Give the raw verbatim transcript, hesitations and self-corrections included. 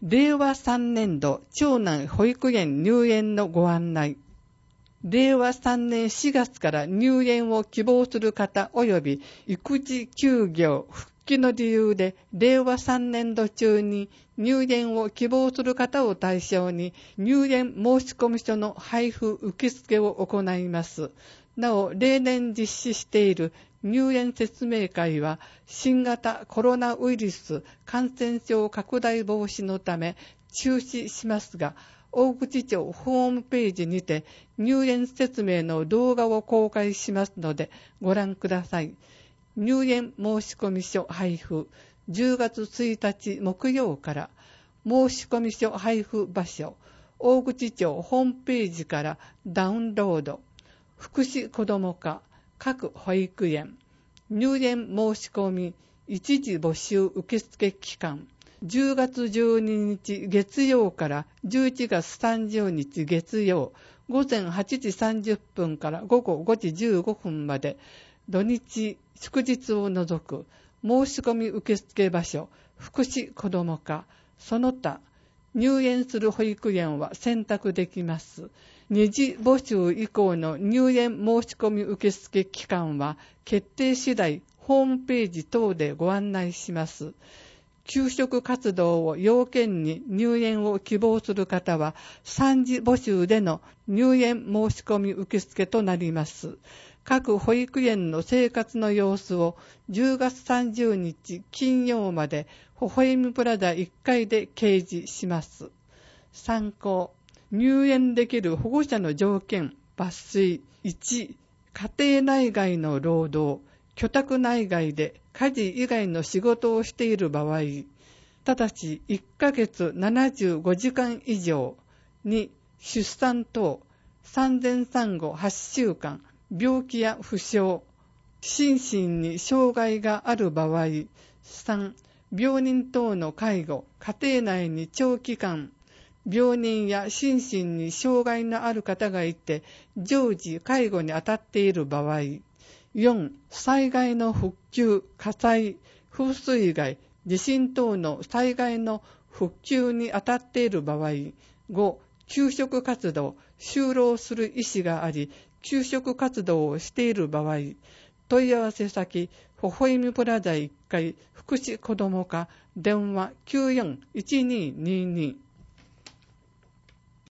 れいわさんねんど町内保育園入園のご案内。れいわさんねんしがつから入園を希望する方及び育児休業復帰の理由でれいわさんねんど中に入園を希望する方を対象に入園申込書の配布受付を行います。なお、例年実施している入園説明会は新型コロナウイルス感染症拡大防止のため中止しますが、大口町ホームページにて入園説明の動画を公開しますのでご覧ください。入園申込書配布じゅうがつついたち木曜から。申込書配布場所、大口町ホームページからダウンロード。福祉子ども課各保育園入園申込み一時募集受付期間じゅうがつじゅうににち月曜からじゅういちがつさんじゅうにち月曜ごぜんはちじさんじゅっぷんからごごごじじゅうごふんまで。土日祝日を除く。申し込み受付場所福祉子ども課その他入園する保育園は選択できます。二次募集以降の入園申し込み受付期間は決定次第ホームページ等でご案内します。給食活動を要件に入園を希望する方は三次募集での入園申し込み受付となります。各保育園の生活の様子をじゅうがつさんじゅうにち金曜まで微笑みプラザいっかいで掲示します。参考。入園できる保護者の条件抜粋。いち、家庭内外の労働、居宅内外で家事以外の仕事をしている場合、ただしいっかげつななじゅうごじかん以上。に、出産等、産前産後はちしゅうかん、病気や負傷、心身に障害がある場合。さん、病人等の介護、家庭内に長期間、病人や心身に障害のある方がいて、常時介護に当たっている場合。よん、災害の復旧、火災、風水害、地震等の災害の復旧に当たっている場合。ご、給食活動、就労する意思があり、給食活動をしている場合。問い合わせ先、微笑みプラザいっかい福祉子ども課電話 きゅうよんいちにーにーにー